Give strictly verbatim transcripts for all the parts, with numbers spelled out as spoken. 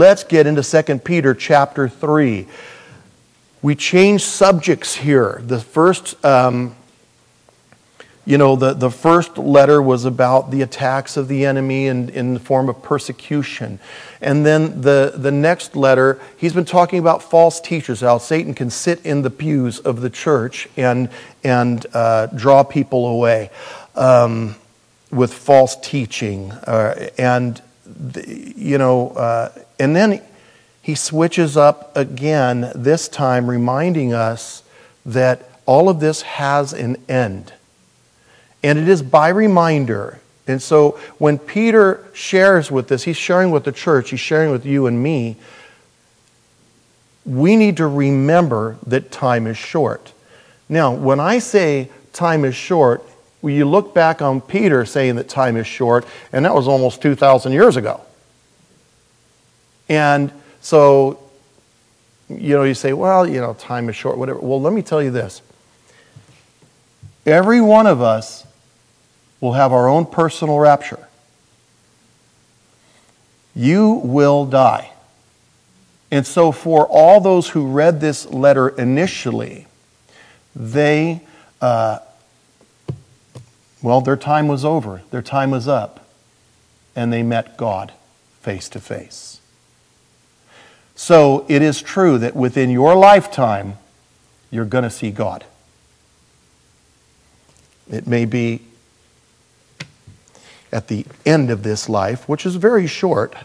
let's get into Second Peter chapter three. We change subjects here. The first, um, you know, the, the first letter was about the attacks of the enemy in, in the form of persecution. And then the, the next letter, he's been talking about false teachers, how Satan can sit in the pews of the church and, and uh, draw people away um, with false teaching. Uh, and, the, you know, uh, and then he switches up again, this time reminding us that all of this has an end. And it is by reminder. And so when Peter shares with this, he's sharing with the church, he's sharing with you and me, we need to remember that time is short. Now, when I say time is short, well, you look back on Peter saying that time is short, and that was almost two thousand years ago. And so, you know, you say, well, you know, time is short, whatever. Well, let me tell you this. Every one of us will have our own personal rapture. You will die. And so for all those who read this letter initially, they, uh, well, their time was over. Their time was up. And they met God face to face. So it is true that within your lifetime, you're going to see God. It may be at the end of this life, which is very short,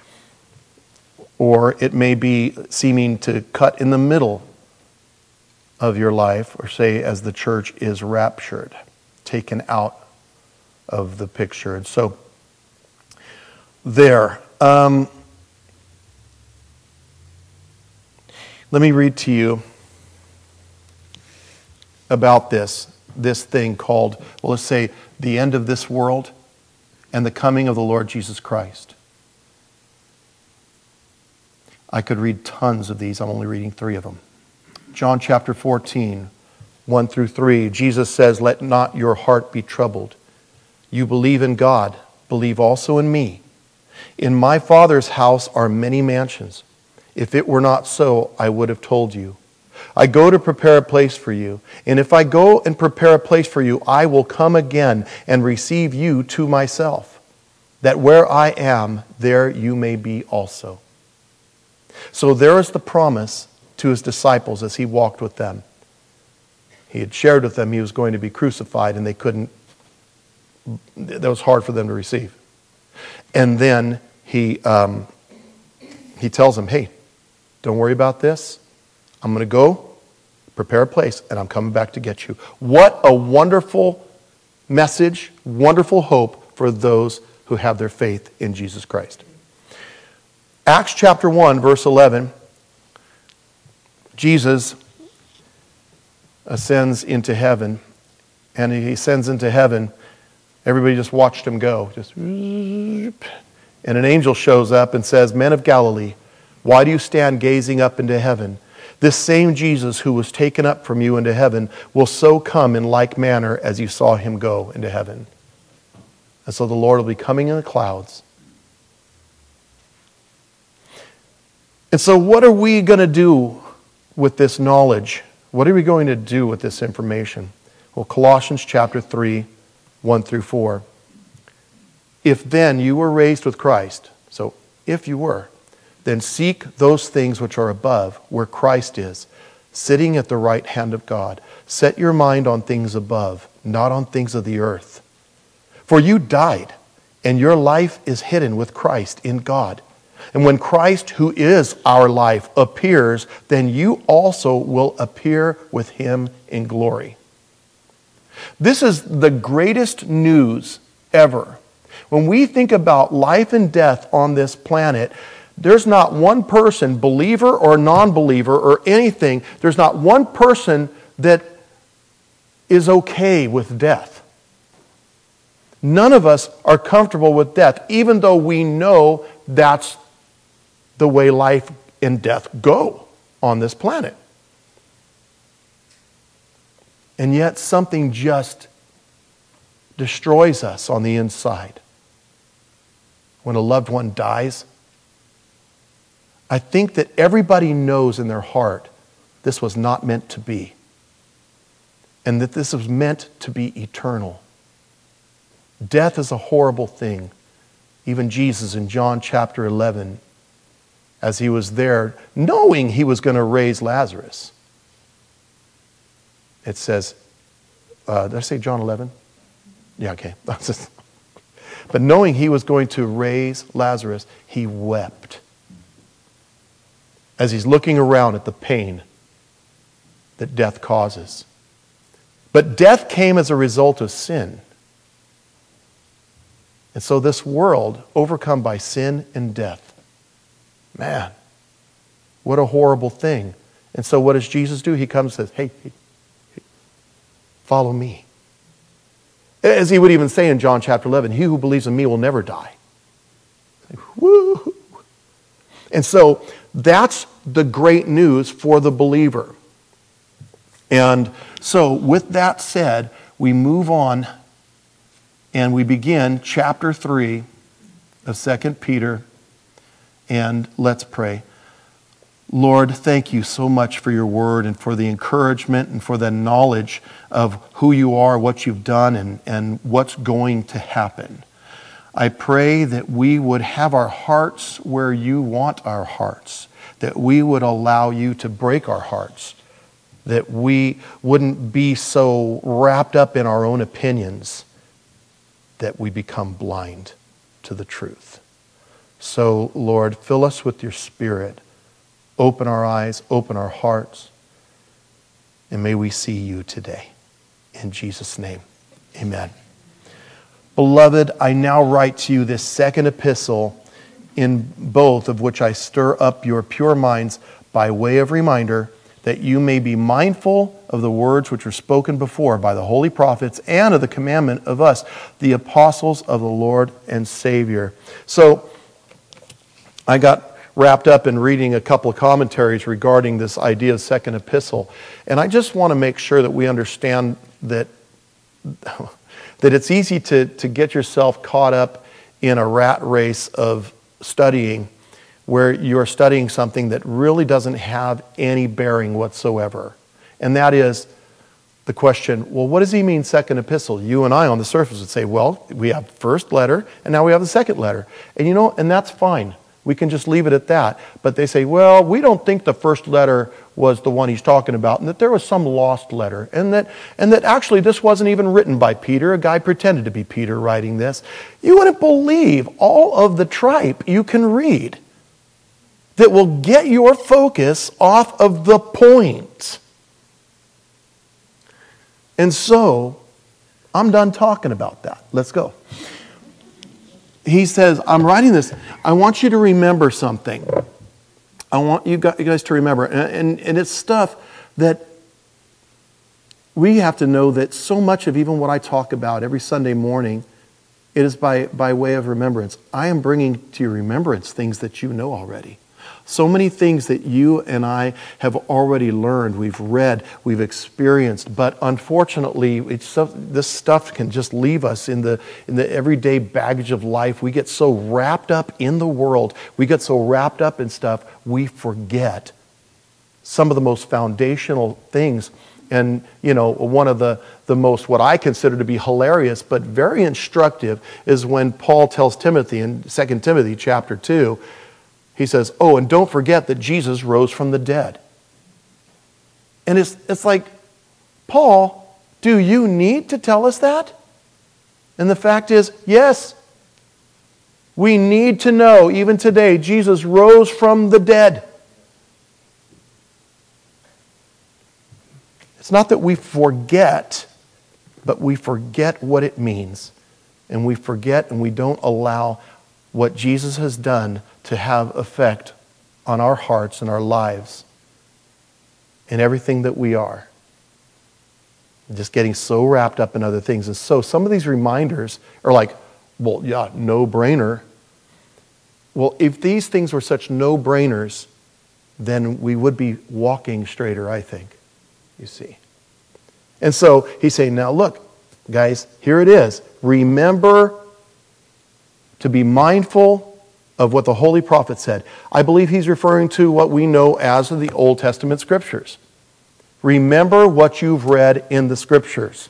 or it may be seeming to cut in the middle of your life, or say as the church is raptured, taken out of the picture. And so, there. Um, let me read to you about this, this thing called, well, let's say, the end of this world and the coming of the Lord Jesus Christ. I could read tons of these. I'm only reading three of them. John chapter fourteen, one through three. Jesus says, "Let not your heart be troubled. You believe in God, believe also in me. In my Father's house are many mansions. If it were not so, I would have told you. I go to prepare a place for you. And if I go and prepare a place for you, I will come again and receive you to myself, that where I am, there you may be also." So there is the promise to his disciples as he walked with them. He had shared with them he was going to be crucified, and they couldn't, that was hard for them to receive. And then he, um, he tells them, hey, don't worry about this. I'm going to go prepare a place, and I'm coming back to get you. What a wonderful message, wonderful hope for those who have their faith in Jesus Christ. Acts chapter one, verse eleven, Jesus ascends into heaven, and he ascends into heaven. Everybody just watched him go. Just, and an angel shows up and says, "Men of Galilee, why do you stand gazing up into heaven? This same Jesus who was taken up from you into heaven will so come in like manner as you saw him go into heaven." And so the Lord will be coming in the clouds. And so what are we going to do with this knowledge? What are we going to do with this information? Well, Colossians chapter three, one through four. "If then you were raised with Christ," so if you were, "then seek those things which are above, where Christ is, sitting at the right hand of God. Set your mind on things above, not on things of the earth. For you died, and your life is hidden with Christ in God. And when Christ, who is our life, appears, then you also will appear with him in glory." This is the greatest news ever. When we think about life and death on this planet, there's not one person, believer or non-believer or anything, there's not one person that is okay with death. None of us are comfortable with death, even though we know that's the way life and death go on this planet. And yet something just destroys us on the inside. When a loved one dies, I think that everybody knows in their heart this was not meant to be. And that this was meant to be eternal. Death is a horrible thing. Even Jesus in John chapter eleven, as he was there, knowing he was going to raise Lazarus. It says, uh, did I say John eleven? Yeah, okay. But knowing he was going to raise Lazarus, he wept. As he's looking around at the pain that death causes. But death came as a result of sin. And so this world, overcome by sin and death. Man, what a horrible thing. And so what does Jesus do? He comes and says, hey, hey, hey, follow me. As he would even say in John chapter eleven, he who believes in me will never die. Woo! And so that's the great news for the believer. And so with that said, we move on and we begin chapter three of Second Peter. And let's pray. Lord, thank you so much for your word and for the encouragement and for the knowledge of who you are, what you've done, and, and what's going to happen. I pray that we would have our hearts where you want our hearts, that we would allow you to break our hearts, that we wouldn't be so wrapped up in our own opinions that we become blind to the truth. So, Lord, fill us with your Spirit. Open our eyes, open our hearts, and may we see you today. In Jesus' name, amen. Beloved, I now write to you this second epistle, in both of which I stir up your pure minds by way of reminder, that you may be mindful of the words which were spoken before by the holy prophets and of the commandment of us, the apostles of the Lord and Savior. So, I got wrapped up in reading a couple of commentaries regarding this idea of second epistle. And I just want to make sure that we understand that, that it's easy to, to get yourself caught up in a rat race of studying where you're studying something that really doesn't have any bearing whatsoever. And that is the question, well, what does he mean second epistle? You and I on the surface would say, well, we have first letter and now we have the second letter. And you know, and that's fine. We can just leave it at that. But they say, well, we don't think the first letter was the one he's talking about, and that there was some lost letter, and that and that actually this wasn't even written by Peter. A guy pretended to be Peter writing this. You wouldn't believe all of the tripe you can read that will get your focus off of the point. And so, I'm done talking about that. Let's go. He says, I'm writing this. I want you to remember something. I want you guys to remember. And, and, and it's stuff that we have to know that so much of even what I talk about every Sunday morning, it is by, by way of remembrance. I am bringing to your remembrance things that you know already. So many things that you and I have already learned, we've read, we've experienced, but unfortunately, it's, this stuff can just leave us in the, in the everyday baggage of life. We get so wrapped up in the world, we get so wrapped up in stuff, we forget some of the most foundational things. And, you know, one of the, the most, what I consider to be hilarious, but very instructive, is when Paul tells Timothy in Second Timothy chapter two, he says, oh, and don't forget that Jesus rose from the dead. And it's, it's like, Paul, do you need to tell us that? And the fact is, yes. We need to know, even today, Jesus rose from the dead. It's not that we forget, but we forget what it means. And we forget and we don't allow what Jesus has done to have effect on our hearts and our lives and everything that we are. Just getting so wrapped up in other things. And so some of these reminders are like, well, yeah, no-brainer. Well, if these things were such no-brainers, then we would be walking straighter, I think, you see. And so he's saying, now look, guys, here it is. Remember to be mindful of what the holy prophet said. I believe he's referring to what we know as the Old Testament scriptures. Remember what you've read in the scriptures.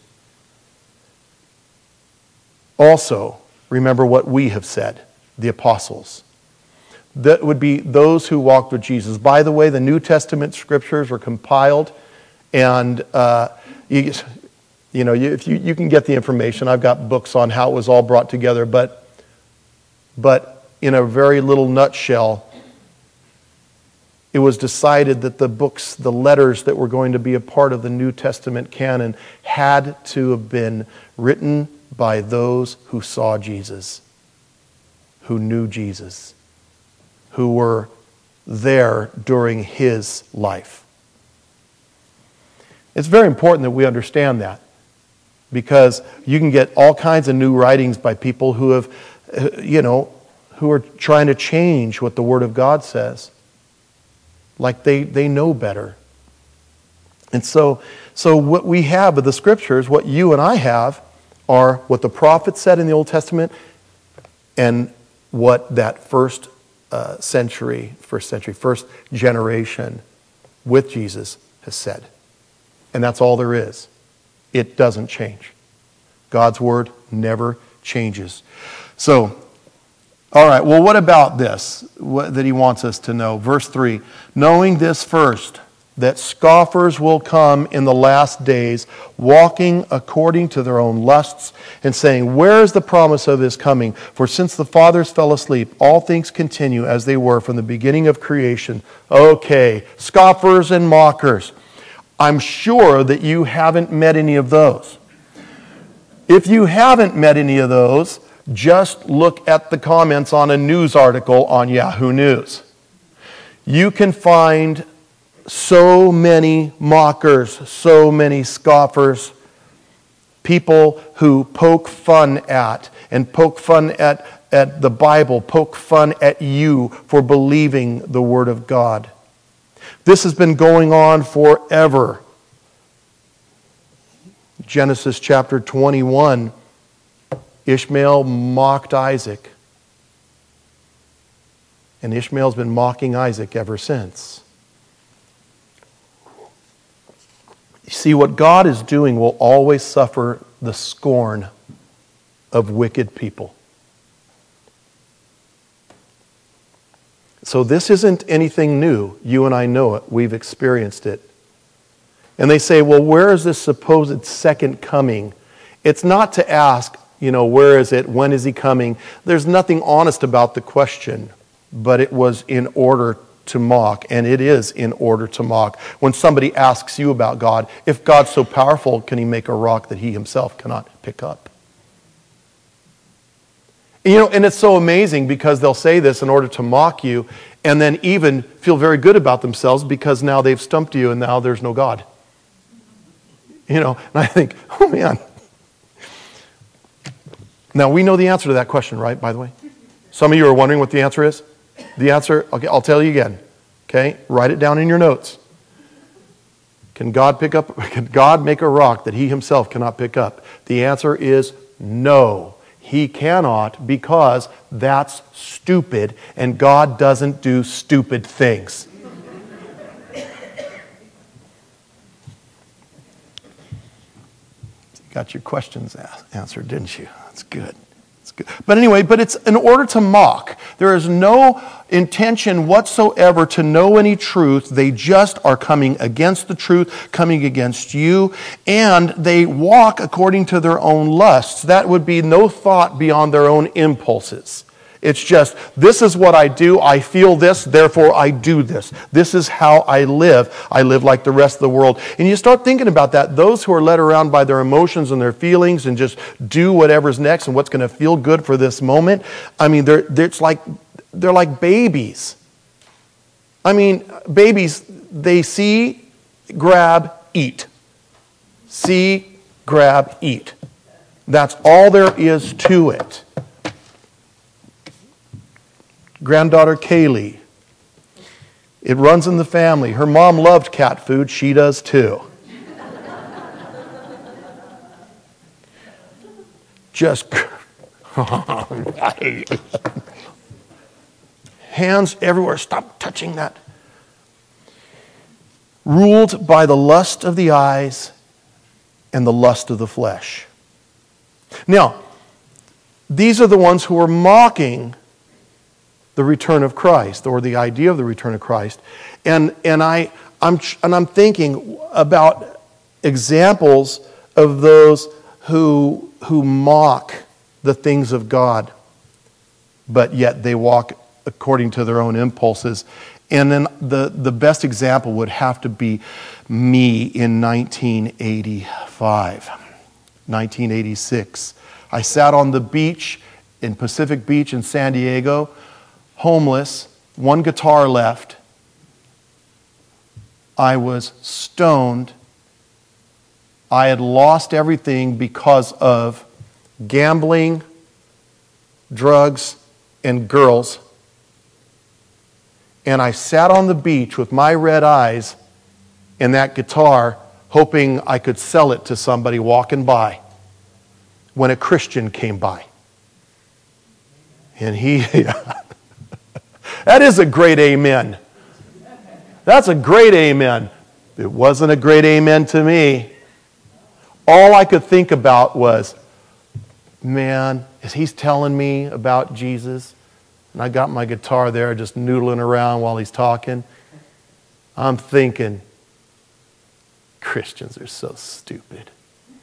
Also, remember what we have said, the apostles. That would be those who walked with Jesus. By the way, the New Testament scriptures were compiled, and uh, you, you know, you, if you, you can get the information. I've got books on how it was all brought together, but, but in a very little nutshell, it was decided that the books, the letters that were going to be a part of the New Testament canon had to have been written by those who saw Jesus, who knew Jesus, who were there during his life. It's very important that we understand that, because you can get all kinds of new writings by people who have, you know, who are trying to change what the Word of God says. Like they, they know better. And so, so what we have of the scriptures, what you and I have, are what the prophets said in the Old Testament and what that first uh, century, first century, first generation with Jesus has said. And that's all there is. It doesn't change. God's word never changes. So, all right, well, what about this what, that he wants us to know? Verse three, knowing this first, that scoffers will come in the last days, walking according to their own lusts, and saying, where is the promise of his coming? For since the fathers fell asleep, all things continue as they were from the beginning of creation. Okay, scoffers and mockers. I'm sure that you haven't met any of those. If you haven't met any of those, just look at the comments on a news article on Yahoo News. You can find so many mockers, so many scoffers, people who poke fun at and poke fun at, at the Bible, poke fun at you for believing the Word of God. This has been going on forever. Genesis chapter twenty-one, Ishmael mocked Isaac. And Ishmael's been mocking Isaac ever since. You see, what God is doing will always suffer the scorn of wicked people. So this isn't anything new. You and I know it. We've experienced it. And they say, well, where is this supposed second coming? It's not to ask, you know, where is it? When is he coming? There's nothing honest about the question, but it was in order to mock, and it is in order to mock. When somebody asks you about God, if God's so powerful, can he make a rock that he himself cannot pick up? You know, and it's so amazing because they'll say this in order to mock you and then even feel very good about themselves because now they've stumped you and now there's no God. You know, and I think, oh man. Now we know the answer to that question, right, by the way? Some of you are wondering what the answer is. The answer, okay, I'll tell you again. Okay, write it down in your notes. Can God pick up, can God make a rock that he himself cannot pick up? The answer is no. He cannot, because that's stupid, and God doesn't do stupid things. You got your questions answered, didn't you? That's good. That's good. But anyway, but it's in order to mock. There is no intention whatsoever to know any truth. They just are coming against the truth, coming against you, and they walk according to their own lusts. That would be no thought beyond their own impulses. It's just, this is what I do, I feel this, therefore I do this. This is how I live. I live like the rest of the world. And you start thinking about that. Those who are led around by their emotions and their feelings and just do whatever's next and what's going to feel good for this moment, I mean, they're, they're, it's like, they're like babies. I mean, babies, they see, grab, eat. See, grab, eat. That's all there is to it. Granddaughter Kaylee. It runs in the family. Her mom loved cat food. She does too. Just Hands everywhere. Stop touching that. Ruled by the lust of the eyes and the lust of the flesh. Now, these are the ones who are mocking the return of Christ, or the idea of the return of Christ. And, and, I, I'm, and I'm thinking about examples of those who, who mock the things of God, but yet they walk according to their own impulses. And then the, the best example would have to be me in nineteen eighty-five, nineteen eighty-six. I sat on the beach in Pacific Beach in San Diego, homeless, one guitar left. I was stoned. I had lost everything because of gambling, drugs, and girls. And I sat on the beach with my red eyes and that guitar, hoping I could sell it to somebody walking by, when a Christian came by. And he, that is a great amen. That's a great amen. It wasn't a great amen to me. All I could think about was, man, is he telling me about Jesus? And I got my guitar there just noodling around while he's talking. I'm thinking, Christians are so stupid.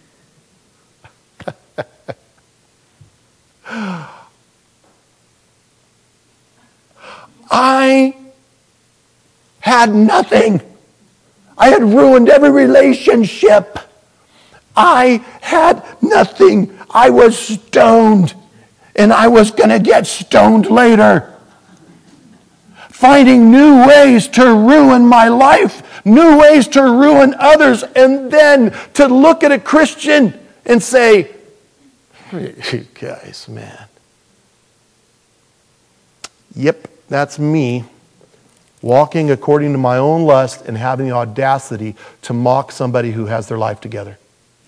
I had nothing. I had ruined every relationship. I had nothing. I was stoned. And I was going to get stoned later. Finding new ways to ruin my life, new ways to ruin others, and then to look at a Christian and say, you guys, man. Yep, that's me, walking according to my own lust and having the audacity to mock somebody who has their life together.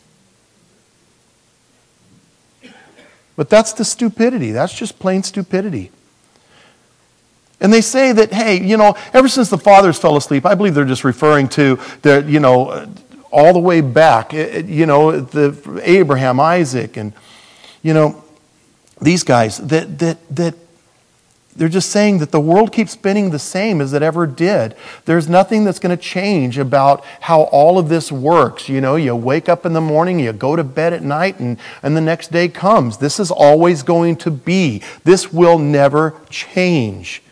But that's the stupidity. That's just plain stupidity. And they say that, hey, you know, ever since the fathers fell asleep, I believe they're just referring to, the, you know, all the way back, you know, the Abraham, Isaac, and, you know, these guys, that that that they're just saying that the world keeps spinning the same as it ever did. There's nothing that's going to change about how all of this works. You know, you wake up in the morning, you go to bed at night, and, and the next day comes. This is always going to be. This will never change.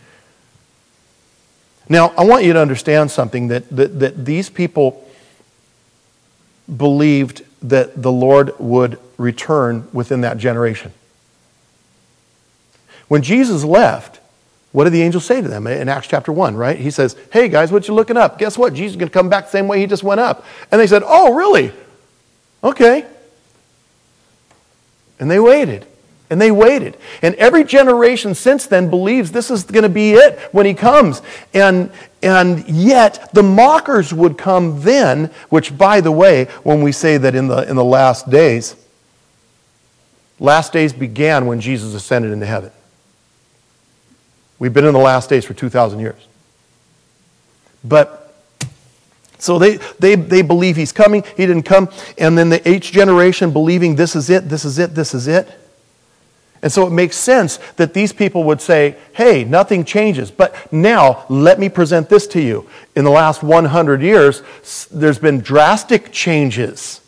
Now, I want you to understand something, that, that, that these people believed that the Lord would return within that generation. When Jesus left, what did the angel say to them in Acts chapter one, right? He says, hey guys, what you looking up? Guess what? Jesus is going to come back the same way he just went up. And they said, oh, really? Okay. And they waited. And they waited. And every generation since then believes this is going to be it when he comes. And, and yet the mockers would come then, which, by the way, when we say that in the, in the last days, last days began when Jesus ascended into heaven. We've been in the last days for two thousand years. But, so they, they, they believe he's coming, he didn't come, and then the each generation believing this is it, this is it, this is it. And so it makes sense that these people would say, hey, nothing changes. But now, let me present this to you. In the last one hundred years, there's been drastic changes.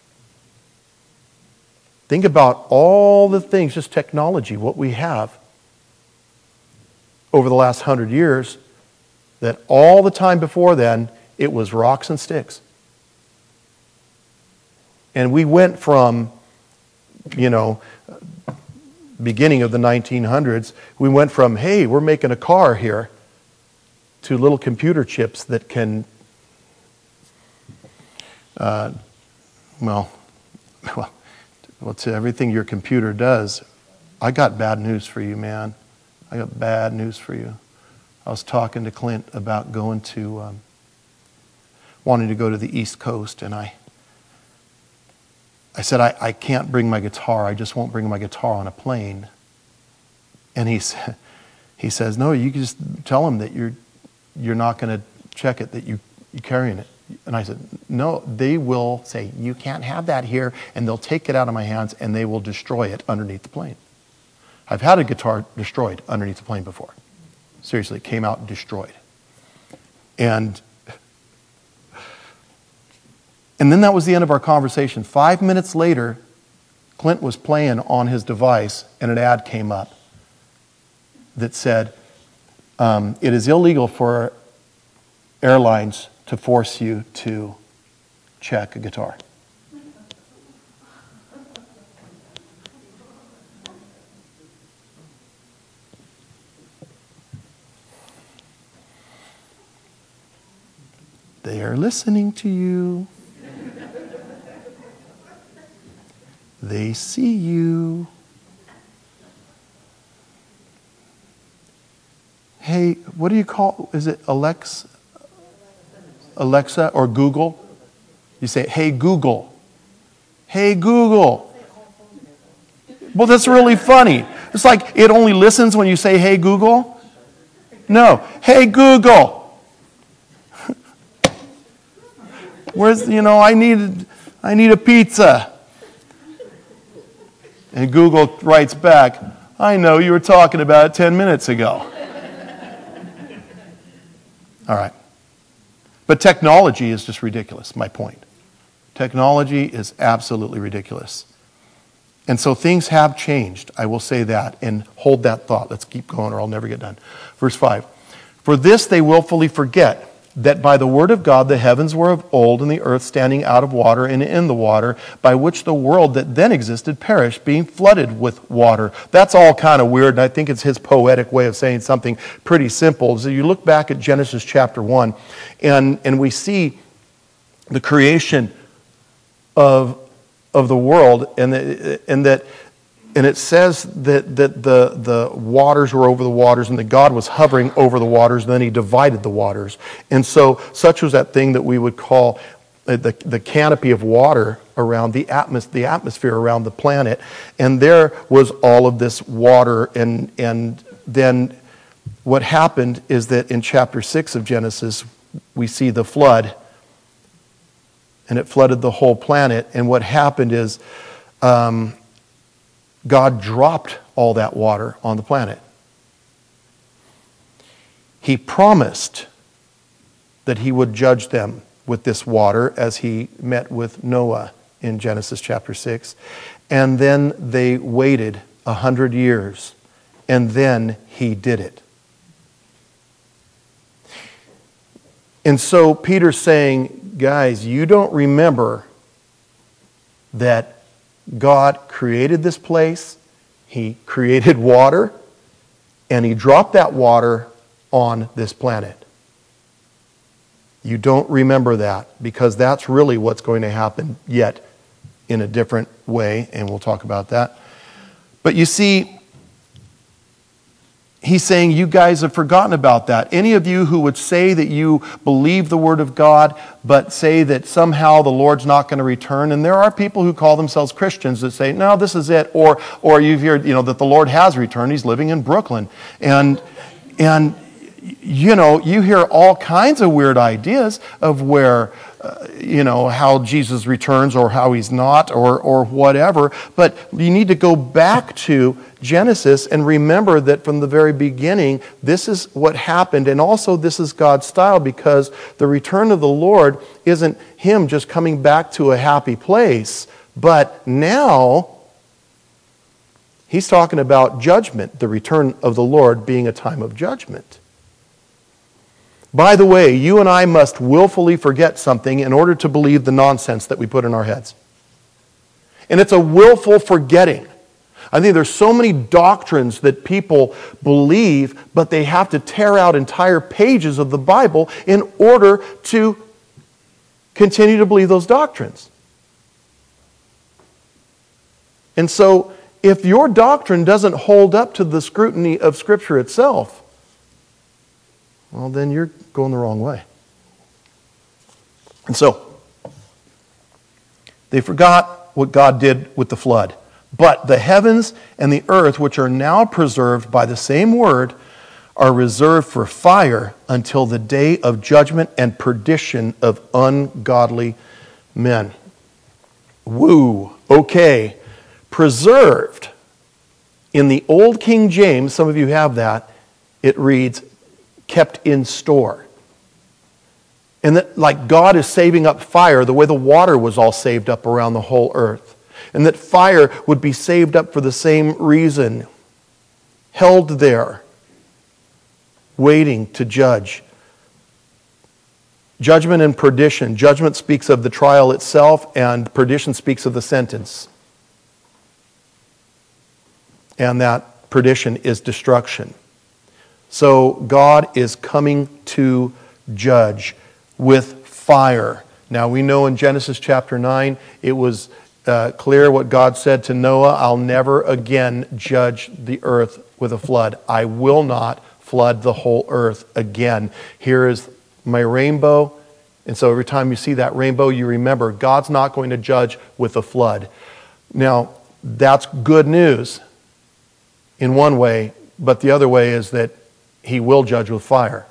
Think about all the things, just technology, what we have over the last hundred years, that all the time before then, it was rocks and sticks. And we went from, you know, beginning of the nineteen hundreds, we went from, hey, we're making a car here, to little computer chips that can, uh, well, well, well, to everything your computer does. I got bad news for you, man. I got bad news for you. I was talking to Clint about going to, um, wanting to go to the East Coast, and I I said, I, I can't bring my guitar. I just won't bring my guitar on a plane. And he said, He says, no, you can just tell them that you're you're not going to check it, that you, you're carrying it. And I said, no, they will say, you can't have that here, and they'll take it out of my hands and they will destroy it underneath the plane. I've had a guitar destroyed underneath the plane before. Seriously, it came out destroyed. And, and then that was the end of our conversation. Five minutes later, Clint was playing on his device, and an ad came up that said, um, it is illegal for airlines to force you to check a guitar. They are listening to you. They see you. Hey, what do you call, is it Alexa? Alexa or Google? You say, hey, Google. Hey, Google. Well, that's really funny. It's like it only listens when you say, hey, Google. No, hey, Google. Where's, you know, I need, I need a pizza. And Google writes back, I know you were talking about it ten minutes ago. All right. But technology is just ridiculous, my point. Technology is absolutely ridiculous. And so things have changed, I will say that, and hold that thought. Let's keep going or I'll never get done. Verse five. For this they willfully forget, that by the word of God the heavens were of old, and the earth standing out of water and in the water, by which the world that then existed perished, being flooded with water. That's all kind of weird, and I think it's his poetic way of saying something pretty simple. So you look back at Genesis chapter one, and, and we see the creation of, of the world, and, the, and that And it says that, that the, the waters were over the waters, and that God was hovering over the waters, and then he divided the waters. And so such was that thing that we would call the, the canopy of water around the, atmos- the atmosphere around the planet. And there was all of this water. And, and then what happened is that in chapter six of Genesis, we see the flood. And it flooded the whole planet. And what happened is Um, God dropped all that water on the planet. He promised that he would judge them with this water as he met with Noah in Genesis chapter six. And then they waited a hundred years, and then he did it. And so Peter's saying, guys, you don't remember that God created this place, he created water, and he dropped that water on this planet. You don't remember that, because that's really what's going to happen yet in a different way, and we'll talk about that. But you see, he's saying you guys have forgotten about that. Any of you who would say that you believe the Word of God, but say that somehow the Lord's not going to return, and there are people who call themselves Christians that say, no, this is it, or or you've heard, you know, that the Lord has returned. He's living in Brooklyn, and and you know, you hear all kinds of weird ideas of where, uh, you know, how Jesus returns or how he's not or or whatever. But you need to go back to Genesis and remember that from the very beginning, this is what happened. And also this is God's style, because the return of the Lord isn't him just coming back to a happy place. But now he's talking about judgment, the return of the Lord being a time of judgment. By the way, you and I must willfully forget something in order to believe the nonsense that we put in our heads. And it's a willful forgetting. I think there's so many doctrines that people believe, but they have to tear out entire pages of the Bible in order to continue to believe those doctrines. And so, if your doctrine doesn't hold up to the scrutiny of Scripture itself, well, then you're going the wrong way. And so, they forgot what God did with the flood. But the heavens and the earth, which are now preserved by the same word, are reserved for fire until the day of judgment and perdition of ungodly men. Woo. Okay. Preserved. In the Old King James, some of you have that, it reads, kept in store. And that, like God is saving up fire the way the water was all saved up around the whole earth. And that fire would be saved up for the same reason. Held there, waiting to judge. Judgment and perdition. Judgment speaks of the trial itself, and perdition speaks of the sentence. And that perdition is destruction. So God is coming to judge with fire. Now we know in Genesis chapter nine, it was uh, clear what God said to Noah, I'll never again judge the earth with a flood. I will not flood the whole earth again. Here is my rainbow. And so every time you see that rainbow, you remember God's not going to judge with a flood. Now, that's good news in one way, but the other way is that he will judge with fire.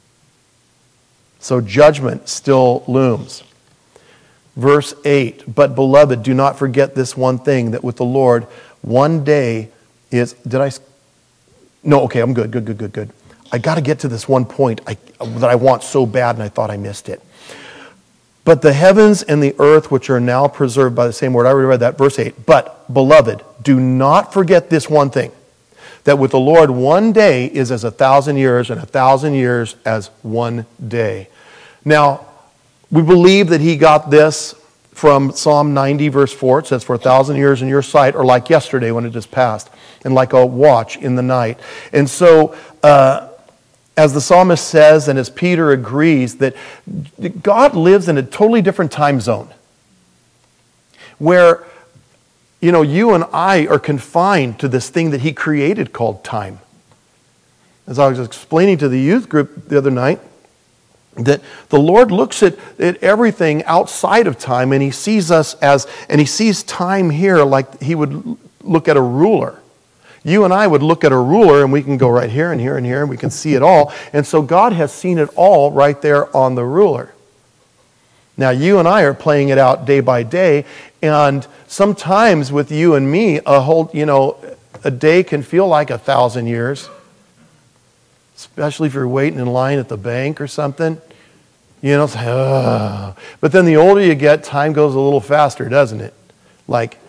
So judgment still looms. Verse eight, but beloved, do not forget this one thing, that with the Lord, one day is, did I, no, okay, I'm good, good, good, good, good. I got to get to this one point I, that I want so bad and I thought I missed it. But the heavens and the earth, which are now preserved by the same word, I already read that, verse eight. But, beloved, do not forget this one thing, that with the Lord one day is as a thousand years, and a thousand years as one day. Now, we believe that he got this from Psalm ninety, verse four. It says, for a thousand years in your sight are like yesterday when it just passed, and like a watch in the night. And so, uh, as the psalmist says, and as Peter agrees, that God lives in a totally different time zone, where, you know, you and I are confined to this thing that he created called time. As I was explaining to the youth group the other night, that the Lord looks at, at everything outside of time, and he sees us as, and he sees time here like he would look at a ruler. You and I would look at a ruler, and we can go right here and here and here, and we can see it all. And so God has seen it all right there on the ruler. Now, you and I are playing it out day by day, and sometimes with you and me, a whole, you know, a day can feel like a thousand years, especially if you're waiting in line at the bank or something. You know, it's like, ugh. But then the older you get, time goes a little faster, doesn't it? Like,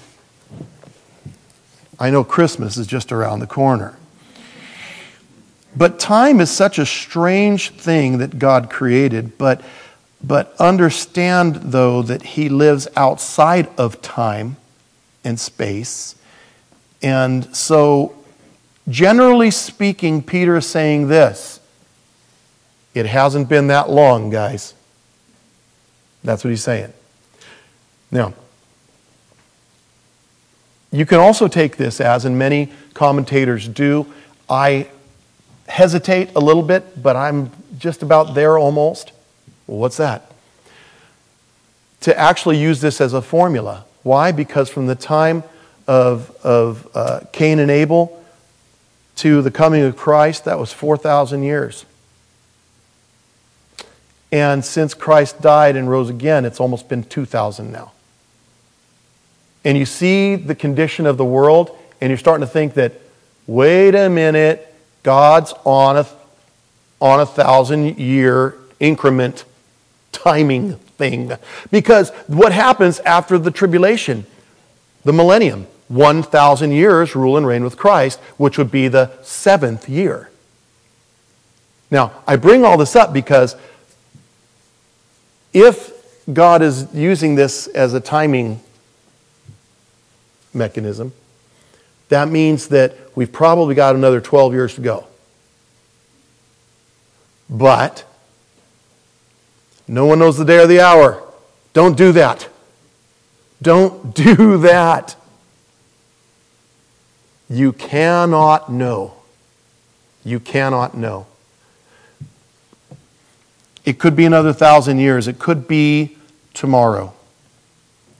I know Christmas is just around the corner. But time is such a strange thing that God created, but But understand, though, that he lives outside of time and space. And so, generally speaking, Peter is saying this. It hasn't been that long, guys. That's what he's saying. Now, you can also take this as, and many commentators do, I hesitate a little bit, but I'm just about there almost. Well, what's that? To actually use this as a formula. Why? Because from the time of, of uh, Cain and Abel to the coming of Christ, that was four thousand years. And since Christ died and rose again, it's almost been two thousand now. And you see the condition of the world, and you're starting to think that, wait a minute, God's on a, on a thousand year increment timing thing. Because what happens after the tribulation? The millennium. one thousand years rule and reign with Christ, which would be the seventh year. Now, I bring all this up because if God is using this as a timing mechanism, that means that we've probably got another twelve years to go. But no one knows the day or the hour. Don't do that. Don't do that. You cannot know. You cannot know. It could be another thousand years. It could be tomorrow.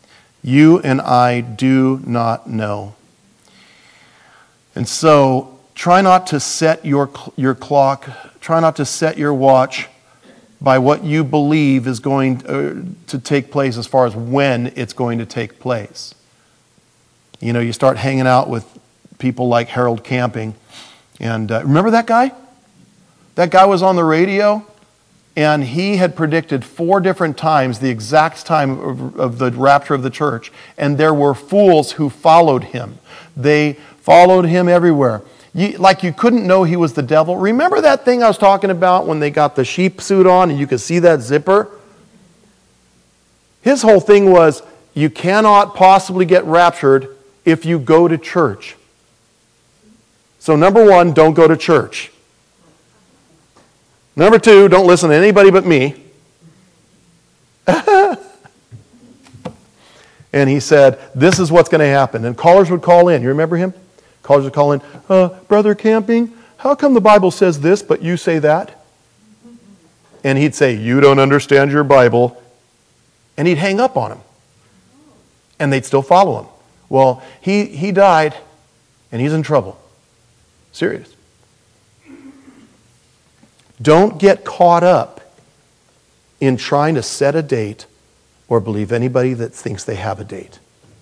You and I do not know. And so try not to set your, your clock, try not to set your watch by what you believe is going to take place as far as when it's going to take place. You know, you start hanging out with people like Harold Camping. And uh, remember that guy? That guy was on the radio, and he had predicted four different times the exact time of, of the rapture of the church. And there were fools who followed him. They followed him everywhere. You, like you couldn't know he was the devil. Remember that thing I was talking about when they got the sheep suit on and you could see that zipper? His whole thing was, you cannot possibly get raptured if you go to church. So number one, don't go to church. Number two, don't listen to anybody but me. And he said, this is what's going to happen. And callers would call in. You remember him? Callers would call in, uh, Brother Camping, how come the Bible says this, but you say that? And he'd say, you don't understand your Bible. And he'd hang up on him. And they'd still follow him. Well, he, he died, and he's in trouble. Serious. Don't get caught up in trying to set a date or believe anybody that thinks they have a date.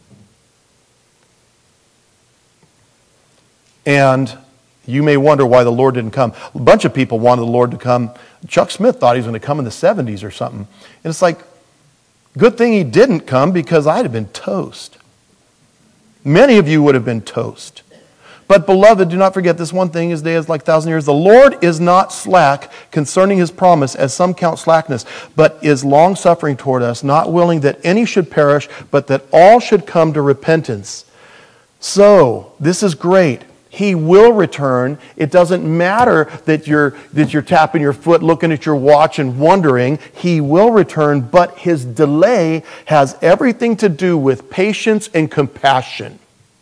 And you may wonder why the Lord didn't come. A bunch of people wanted the Lord to come. Chuck Smith thought he was going to come in the seventies or something. And it's like, good thing he didn't come, because I'd have been toast. Many of you would have been toast. But beloved, do not forget this one thing, his day is like a thousand years. The Lord is not slack concerning his promise, as some count slackness, but is long-suffering toward us, not willing that any should perish, but that all should come to repentance. So, this is great. He will return. It doesn't matter that you're, that you're tapping your foot, looking at your watch and wondering. He will return, but his delay has everything to do with patience and compassion.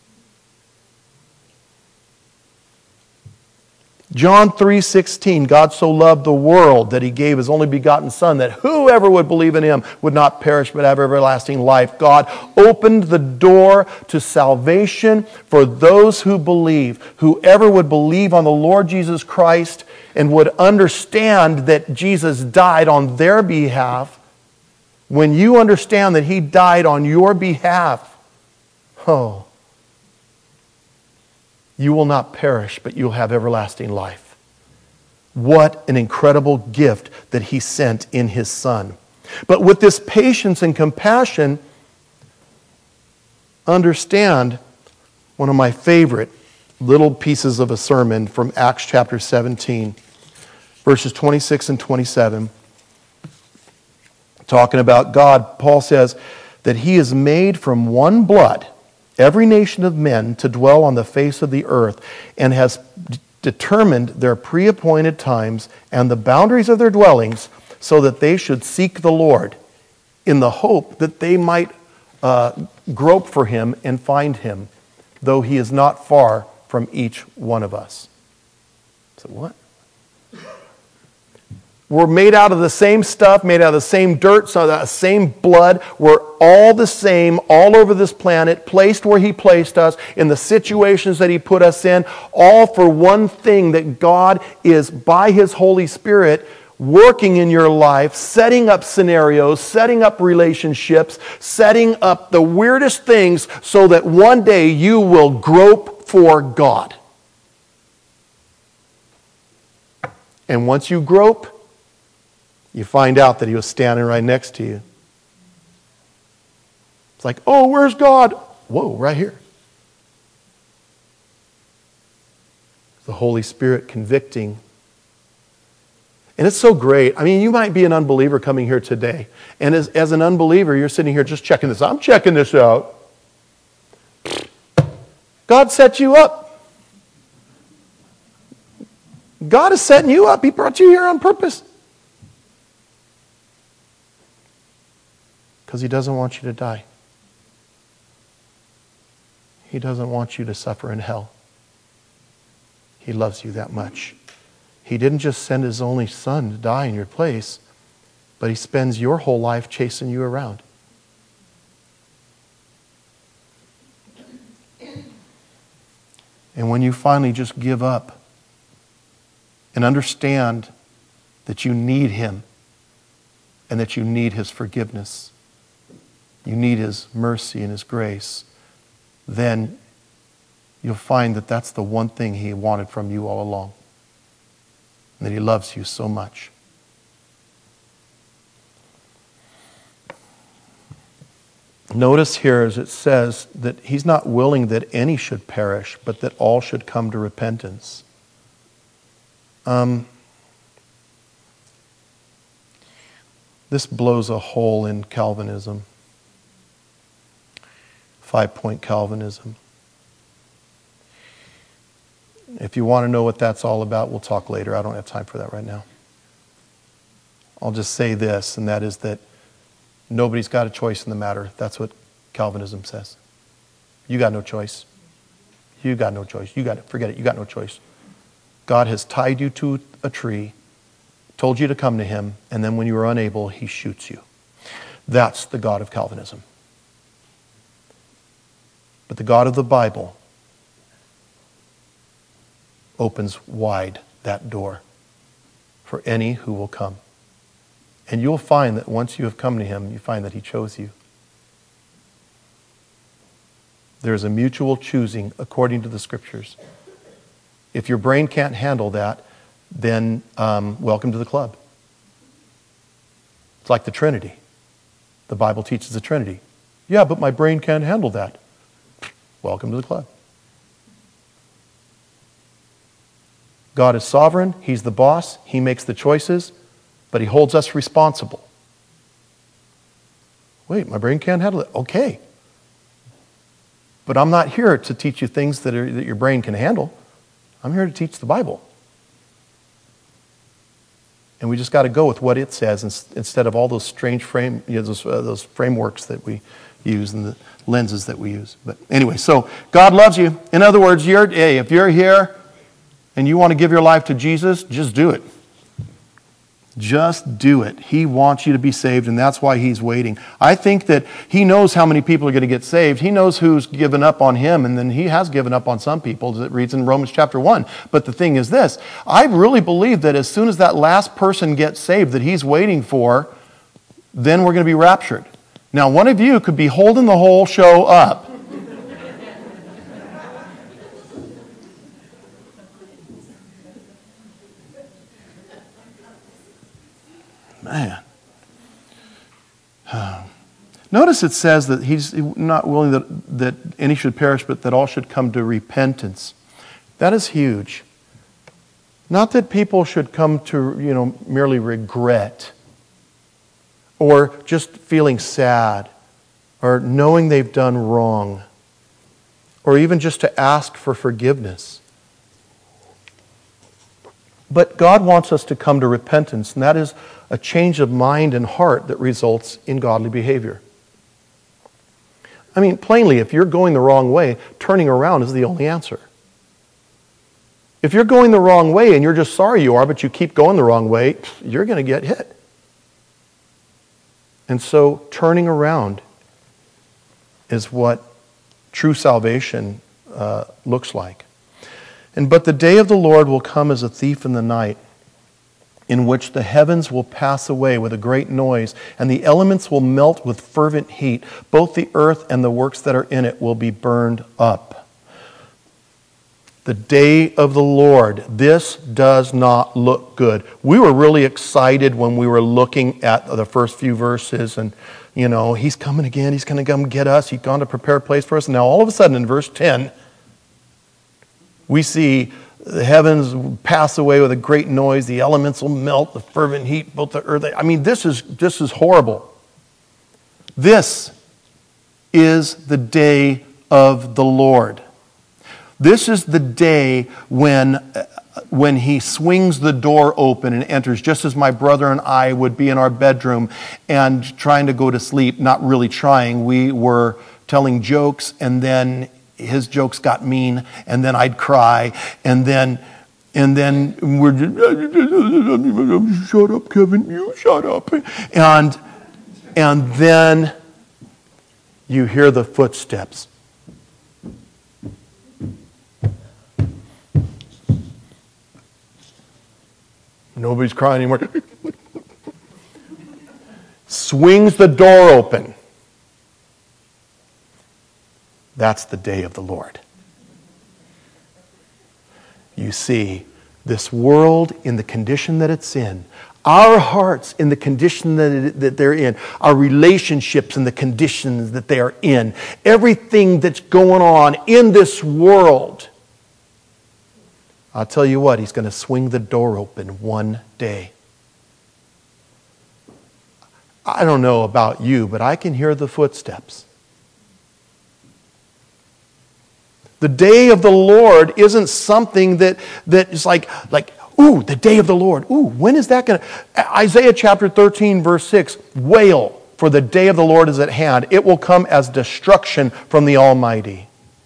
John three sixteen, God so loved the world that he gave his only begotten Son, that whoever would believe in him would not perish but have everlasting life. God opened the door to salvation for those who believe. Whoever would believe on the Lord Jesus Christ and would understand that Jesus died on their behalf, when you understand that he died on your behalf, oh, you will not perish, but you'll have everlasting life. What an incredible gift that he sent in his Son. But with this patience and compassion, understand one of my favorite little pieces of a sermon from Acts chapter seventeen, verses twenty-six and twenty-seven. Talking about God, Paul says that he is made from one blood every nation of men to dwell on the face of the earth, and has d- determined their pre-appointed times and the boundaries of their dwellings, so that they should seek the Lord in the hope that they might uh, grope for him and find him, though he is not far from each one of us. So what? We're made out of the same stuff, made out of the same dirt, so the same blood. We're all the same, all over this planet, placed where he placed us, in the situations that he put us in, all for one thing, that God is, by his Holy Spirit, working in your life, setting up scenarios, setting up relationships, setting up the weirdest things so that one day you will grope for God. And once you grope, you find out that he was standing right next to you. It's like, oh, where's God? Whoa, right here. The Holy Spirit convicting. And it's so great. I mean, you might be an unbeliever coming here today. And as, as an unbeliever, you're sitting here just checking this out. I'm checking this out. God set you up. God is setting you up. He brought you here on purpose. Because he doesn't want you to die. He doesn't want you to suffer in hell. He loves you that much. He didn't just send his only Son to die in your place, but he spends your whole life chasing you around. And when you finally just give up and understand that you need Him and that you need His forgiveness, you need His mercy and His grace, then you'll find that that's the one thing He wanted from you all along. And that He loves you so much. Notice here as it says that He's not willing that any should perish, but that all should come to repentance. Um, this blows a hole in Calvinism. Five-point Calvinism. If you want to know what that's all about, we'll talk later. I don't have time for that right now. I'll just say this, and that is that nobody's got a choice in the matter. That's what Calvinism says. You got no choice. You got no choice. You got to forget it. You got no choice. God has tied you to a tree, told you to come to Him, and then when you are unable, He shoots you. That's the God of Calvinism. But the God of the Bible opens wide that door for any who will come. And you'll find that once you have come to Him, you find that He chose you. There's a mutual choosing according to the Scriptures. If your brain can't handle that, then um, welcome to the club. It's like the Trinity. The Bible teaches the Trinity. Yeah, but my brain can't handle that. Welcome to the club. God is sovereign. He's the boss. He makes the choices, but He holds us responsible. Wait, my brain can't handle it. Okay. But I'm not here to teach you things that, are, that your brain can handle. I'm here to teach the Bible. And we just got to go with what it says instead of all those strange frame, you know, those, uh, those frameworks that we use and the lenses that we use. But anyway, so God loves you. In other words, you're, hey, if you're here and you want to give your life to Jesus, just do it. Just do it. He wants you to be saved, and that's why He's waiting. I think that He knows how many people are going to get saved. He knows who's given up on Him, and then He has given up on some people, as it reads in Romans chapter one. But the thing is this, I really believe that as soon as that last person gets saved that He's waiting for, then we're going to be raptured. Now, one of you could be holding the whole show up. Man. Notice it says that He's not willing that, that any should perish, but that all should come to repentance. That is huge. Not that people should come to, you know, merely regret or just feeling sad or knowing they've done wrong or even just to ask for forgiveness. But God wants us to come to repentance, and that is a change of mind and heart that results in godly behavior. I mean, plainly, if you're going the wrong way, turning around is the only answer. If you're going the wrong way and you're just sorry you are, but you keep going the wrong way, you're going to get hit. And so turning around is what true salvation uh, looks like. And but the day of the Lord will come as a thief in the night, in which the heavens will pass away with a great noise, and the elements will melt with fervent heat. Both the earth and the works that are in it will be burned up. The day of the Lord. This does not look good. We were really excited when we were looking at the first few verses, and you know, He's coming again. He's going to come get us. He's gone to prepare a place for us. And now all of a sudden in verse ten, we see the heavens pass away with a great noise. The elements will melt, the fervent heat, both the earth. I mean, this is, this is horrible. This is the day of the Lord. This is the day when, when He swings the door open and enters, just as my brother and I would be in our bedroom and trying to go to sleep, not really trying. We were telling jokes, and then His jokes got mean, and then I'd cry, and then and then we're just, shut up, Kevin, you shut up. And and then you hear the footsteps. Nobody's crying anymore. Swings the door open. That's the day of the Lord. You see, this world in the condition that it's in, our hearts in the condition that, it, that they're in, our relationships in the conditions that they are in, everything that's going on in this world, I'll tell you what, He's going to swing the door open one day. I don't know about you, but I can hear the footsteps. The day of the Lord isn't something that, that is like, like, ooh, the day of the Lord. Ooh, when is that going to... Isaiah chapter thirteen, verse six, wail, for the day of the Lord is at hand. It will come as destruction from the Almighty.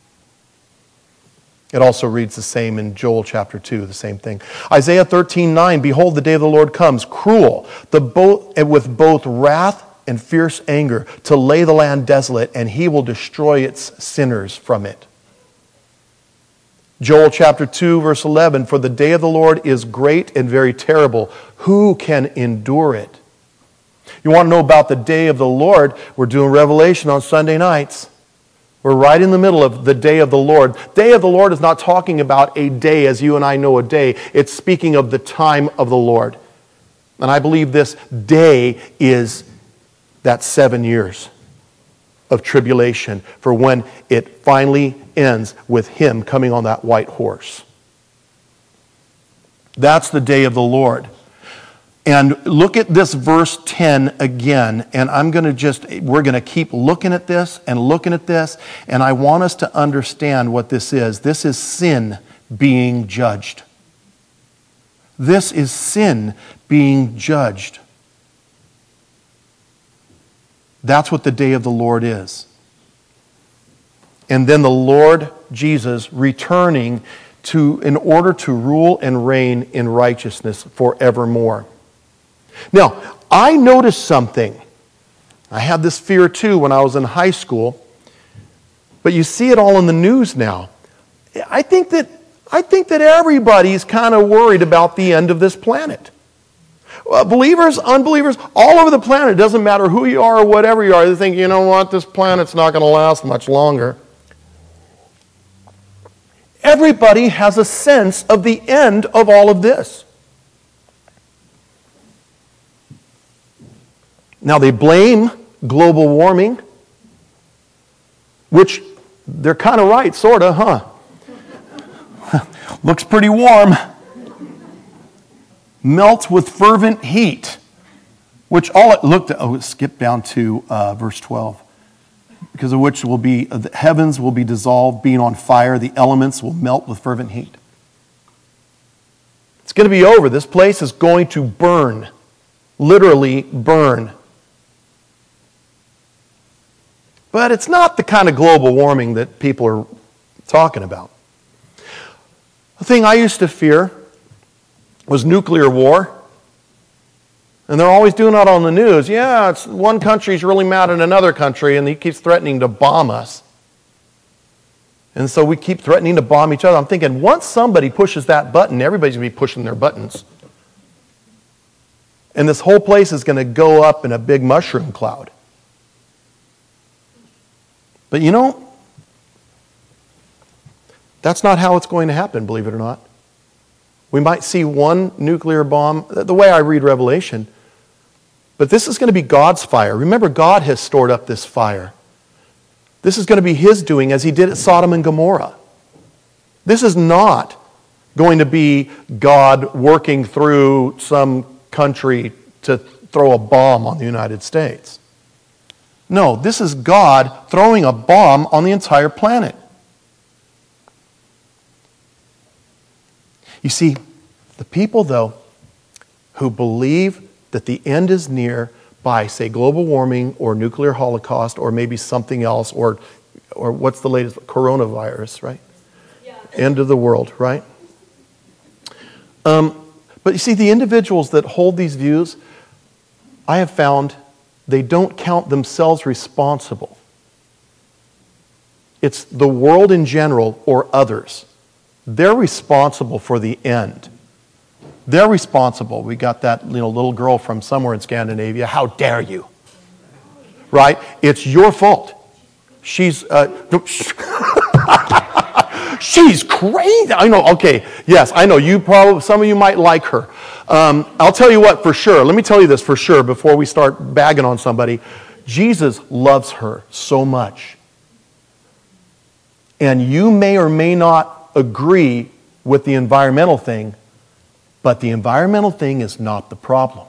It also reads the same in Joel chapter two, the same thing. Isaiah thirteen, nine, behold, the day of the Lord comes, cruel, the both, with both wrath and fierce anger, to lay the land desolate, and He will destroy its sinners from it. Joel chapter two, verse eleven, for the day of the Lord is great and very terrible. Who can endure it? You want to know about the day of the Lord? We're doing Revelation on Sunday nights. We're right in the middle of the day of the Lord. Day of the Lord is not talking about a day as you and I know a day. It's speaking of the time of the Lord. And I believe this day is that seven years of tribulation for when it finally ends with Him coming on that white horse. That's the day of the Lord. And look at this verse ten again, and I'm going to just, we're going to keep looking at this and looking at this, and I want us to understand what this is. This is sin being judged. This is sin being judged. That's what the day of the Lord is. And then the Lord Jesus returning to, in order to rule and reign in righteousness forevermore. Now, I noticed something. I had this fear too when I was in high school, but you see it all in the news now. I think that I think that everybody's kind of worried about the end of this planet. Uh, believers, unbelievers, all over the planet, it doesn't matter who you are or whatever you are, they think, you know what, this planet's not going to last much longer. Everybody has a sense of the end of all of this. Now they blame global warming, which they're kind of right, sort of, huh? Looks pretty warm. Melts with fervent heat, which all it looked at, oh, skip down to uh, verse twelve. Because of which will be, uh, the heavens will be dissolved, being on fire, the elements will melt with fervent heat. It's going to be over. This place is going to burn, literally burn. But it's not the kind of global warming that people are talking about. The thing I used to fear was nuclear war. And they're always doing that on the news. Yeah, it's one country's really mad at another country and he keeps threatening to bomb us. And so we keep threatening to bomb each other. I'm thinking, once somebody pushes that button, everybody's going to be pushing their buttons. And this whole place is going to go up in a big mushroom cloud. But you know, that's not how it's going to happen, believe it or not. We might see one nuclear bomb, the way I read Revelation, but this is going to be God's fire. Remember, God has stored up this fire. This is going to be His doing as He did at Sodom and Gomorrah. This is not going to be God working through some country to throw a bomb on the United States. No, this is God throwing a bomb on the entire planet. You see, the people, though, who believe that the end is near by, say, global warming or nuclear holocaust or maybe something else, or or what's the latest? Coronavirus, right? Yeah. End of the world, right? Um, but you see, the individuals that hold these views, I have found they don't count themselves responsible. It's the world in general or others. They're responsible for the end. They're responsible. We got that you know, little girl from somewhere in Scandinavia. How dare you? Right? It's your fault. She's, uh, she's crazy. I know, okay, yes, I know. You probably, some of you might like her. Um, I'll tell you what, for sure. Let me tell you this for sure before we start bagging on somebody. Jesus loves her so much. And you may or may not agree with the environmental thing, but the environmental thing is not the problem.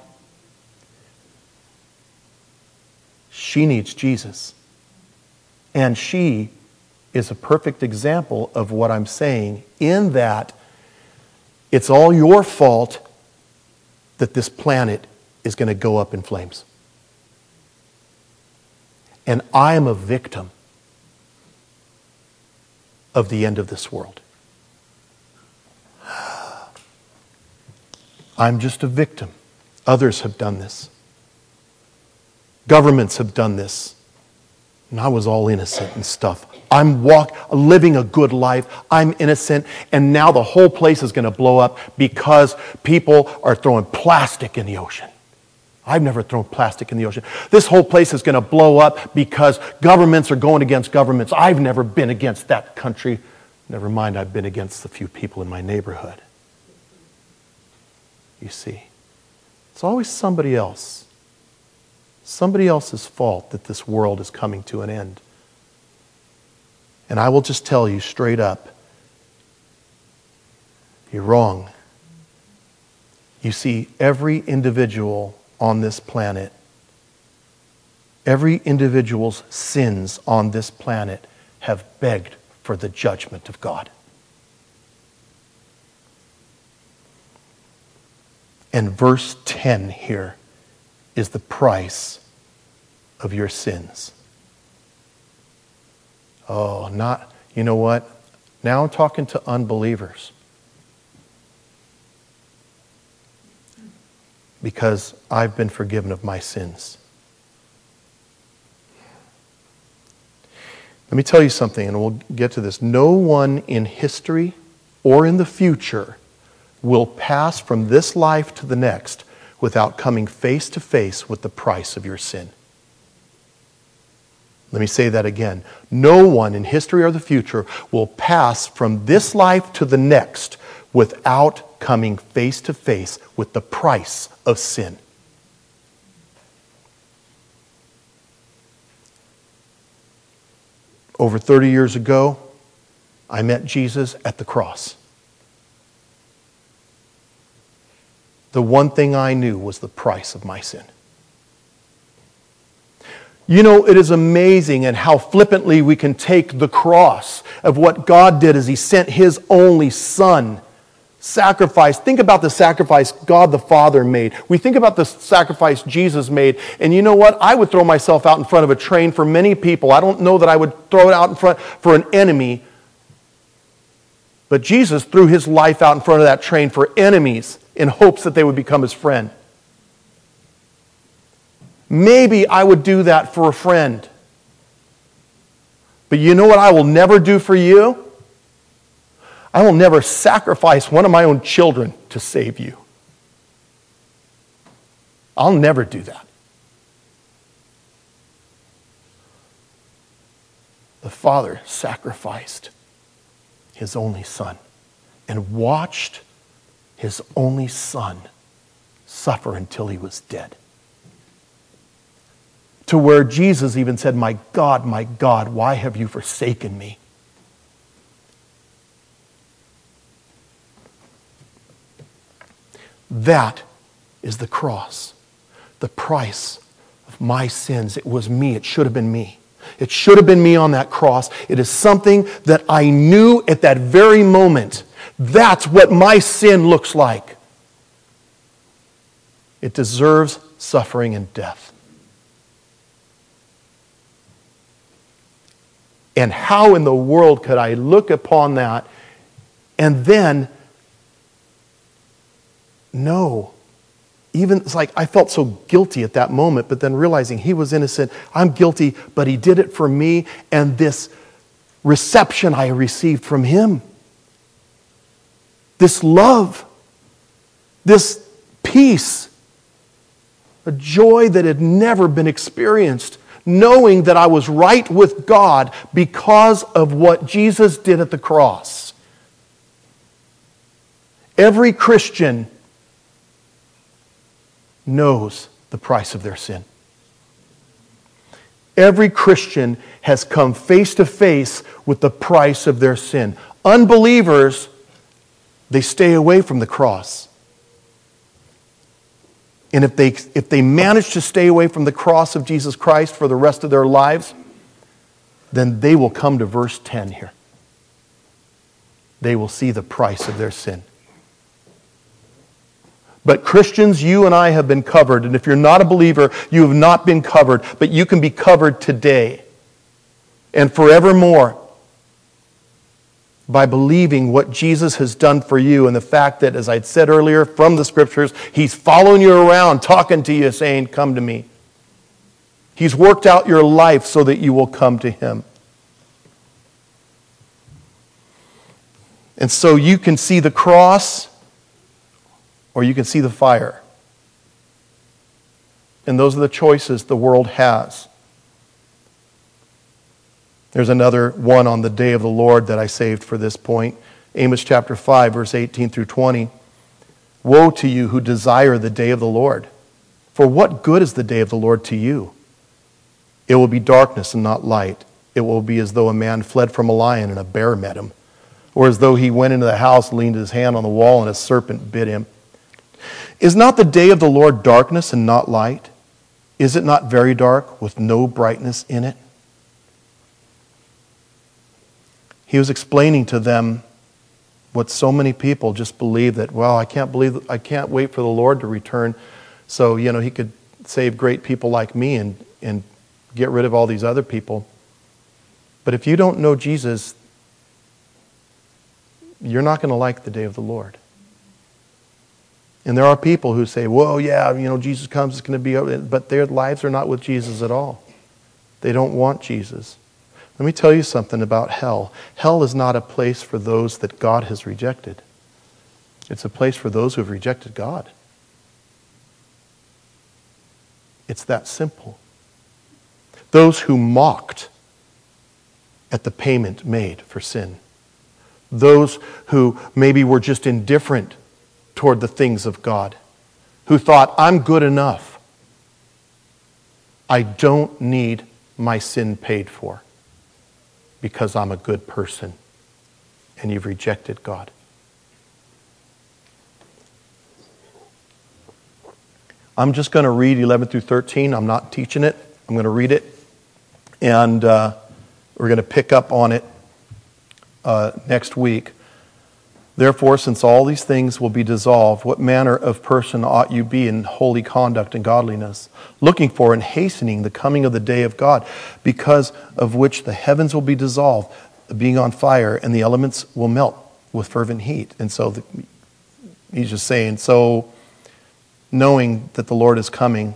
She needs Jesus. And she is a perfect example of what I'm saying, in that it's all your fault that this planet is going to go up in flames. And I am a victim of the end of this world. I'm just a victim. Others have done this. Governments have done this. And I was all innocent and stuff. I'm walk, living a good life. I'm innocent. And now the whole place is going to blow up because people are throwing plastic in the ocean. I've never thrown plastic in the ocean. This whole place is going to blow up because governments are going against governments. I've never been against that country. Never mind, I've been against the few people in my neighborhood. You see, it's always somebody else. Somebody else's fault that this world is coming to an end. And I will just tell you straight up, you're wrong. You see, every individual on this planet, every individual's sins on this planet have begged for the judgment of God. And verse ten here is the price of your sins. Oh, not, you know what? Now I'm talking to unbelievers. Because I've been forgiven of my sins. Let me tell you something, and we'll get to this. No one in history or in the future will pass from this life to the next without coming face to face with the price of your sin. Let me say that again. No one in history or the future will pass from this life to the next without coming face to face with the price of sin. Over thirty years ago, I met Jesus at the cross. The one thing I knew was the price of my sin. You know, it is amazing and how flippantly we can take the cross of what God did as He sent His only Son. Sacrifice. Think about the sacrifice God the Father made. We think about the sacrifice Jesus made. And you know what? I would throw myself out in front of a train for many people. I don't know that I would throw it out in front for an enemy. But Jesus threw His life out in front of that train for enemies in hopes that they would become His friend. Maybe I would do that for a friend. But you know what I will never do for you? I will never sacrifice one of my own children to save you. I'll never do that. The Father sacrificed His only Son and watched His only Son suffer until He was dead. To where Jesus even said, "My God, my God, why have you forsaken me?" That is the cross, the price of my sins. It was me. It should have been me. It should have been me on that cross. It is something that I knew at that very moment. That's what my sin looks like. It deserves suffering and death. And how in the world could I look upon that and then know? Even, it's like I felt so guilty at that moment, but then realizing He was innocent, I'm guilty, but He did it for me, and this reception I received from Him, this love, this peace, a joy that had never been experienced, knowing that I was right with God because of what Jesus did at the cross. Every Christian knows the price of their sin. Every Christian has come face to face with the price of their sin. Unbelievers, they stay away from the cross. And if they, if they manage to stay away from the cross of Jesus Christ for the rest of their lives, then they will come to verse ten here. They will see the price of their sin. But Christians, you and I have been covered. And if you're not a believer, you have not been covered. But you can be covered today and forevermore by believing what Jesus has done for you and the fact that, as I said earlier from the Scriptures, He's following you around, talking to you, saying, come to me. He's worked out your life so that you will come to Him. And so you can see the cross or you can see the fire. And those are the choices the world has. There's another one on the day of the Lord that I saved for this point. Amos chapter five, verse eighteen through twenty. Woe to you who desire the day of the Lord. For what good is the day of the Lord to you? It will be darkness and not light. It will be as though a man fled from a lion and a bear met him. Or as though he went into the house, leaned his hand on the wall, and a serpent bit him. Is not the day of the Lord darkness and not light? Is it not very dark with no brightness in it? He was explaining to them what so many people just believe that, well, I can't believe, I can't wait for the Lord to return so, you know, He could save great people like me and, and get rid of all these other people. But if you don't know Jesus, you're not going to like the day of the Lord. And there are people who say, well, yeah, you know, Jesus comes, it's going to be over. But their lives are not with Jesus at all. They don't want Jesus. Let me tell you something about hell. Hell is not a place for those that God has rejected. It's a place for those who have rejected God. It's that simple. Those who mocked at the payment made for sin. Those who maybe were just indifferent toward the things of God. Who thought, I'm good enough. I don't need my sin paid for because I'm a good person. And you've rejected God. I'm just going to read eleven through thirteen. I'm not teaching it. I'm going to read it. And uh, we're going to pick up on it uh, next week. Therefore, since all these things will be dissolved, what manner of person ought you be in holy conduct and godliness, looking for and hastening the coming of the day of God, because of which the heavens will be dissolved, being on fire, and the elements will melt with fervent heat. And so the, he's just saying, so knowing that the Lord is coming,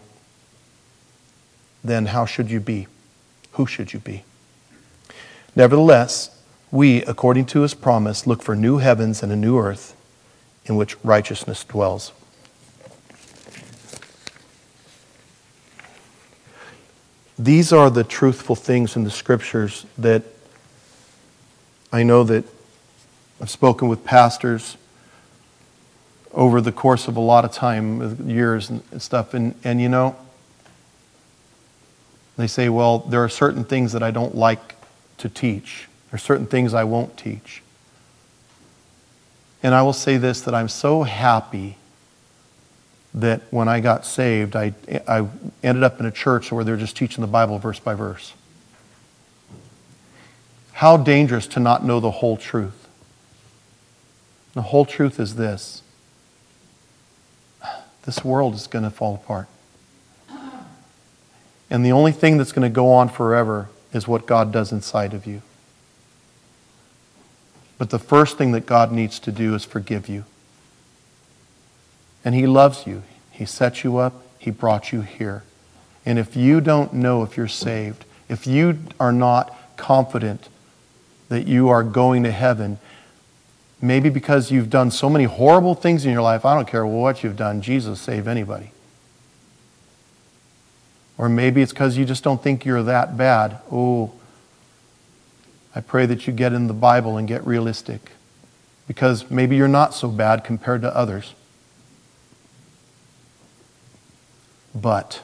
then how should you be? Who should you be? Nevertheless, we, according to His promise, look for new heavens and a new earth in which righteousness dwells. These are the truthful things in the Scriptures that I know that I've spoken with pastors over the course of a lot of time, years and stuff, and, and you know, they say, well, there are certain things that I don't like to teach. There are certain things I won't teach. And I will say this, that I'm so happy that when I got saved, I, I ended up in a church where they're just teaching the Bible verse by verse. How dangerous to not know the whole truth. The whole truth is this. This world is going to fall apart. And the only thing that's going to go on forever is what God does inside of you. But the first thing that God needs to do is forgive you. And He loves you. He set you up. He brought you here. And if you don't know if you're saved, if you are not confident that you are going to heaven, Maybe because you've done so many horrible things in your life, I don't care what you've done, Jesus save anybody. Or maybe it's because you just don't think you're that bad. Oh, I pray that you get in the Bible and get realistic. Because maybe you're not so bad compared to others. But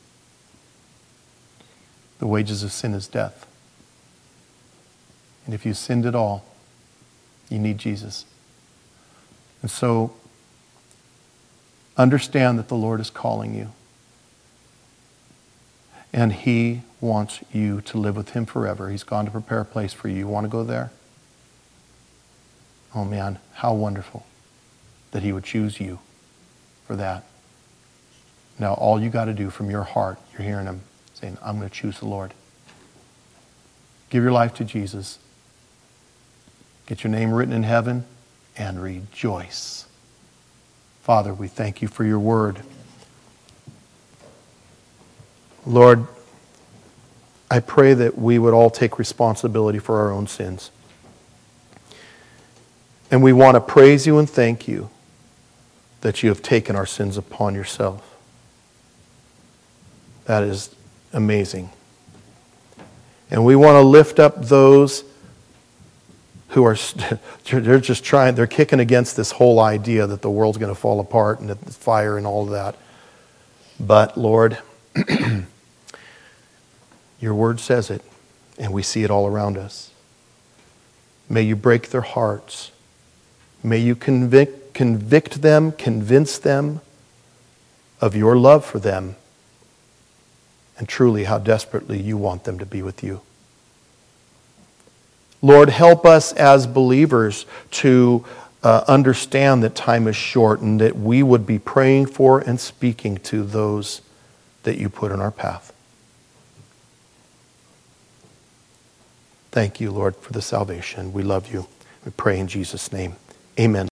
the wages of sin is death. And if you sinned at all, you need Jesus. And so, understand that the Lord is calling you. And He wants you to live with Him forever. He's gone to prepare a place for you. You want to go there? Oh man, how wonderful that He would choose you for that. Now all you got to do from your heart, you're hearing Him saying, I'm going to choose the Lord. Give your life to Jesus. Get your name written in heaven and rejoice. Father, we thank you for your word. Lord, I pray that we would all take responsibility for our own sins. And we want to praise you and thank you that you have taken our sins upon yourself. That is amazing. And we want to lift up those who are, they're just trying, they're kicking against this whole idea that the world's going to fall apart and that the fire and all of that. But Lord, your word says it, and we see it all around us. May you break their hearts. May you convict, convict them, convince them of your love for them, and truly how desperately you want them to be with you. Lord, help us as believers to uh, understand that time is short and that we would be praying for and speaking to those that you put in our path. Thank you, Lord, for the salvation. We love you. We pray in Jesus' name. Amen.